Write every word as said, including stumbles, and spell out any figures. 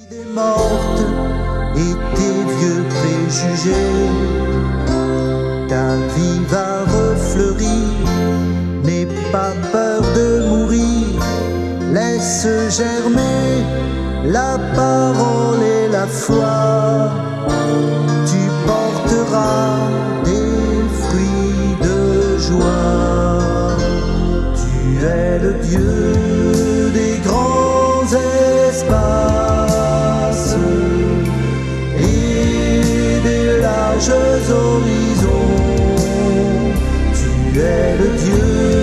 Des mortes et tes vieux préjugés, ta vie va refleurir, n'aie pas peur de mourir, laisse germer la parole et la foi, tu porteras des fruits de joie, tu es le Dieu des grands espaces et des larges horizons, tu es le Dieu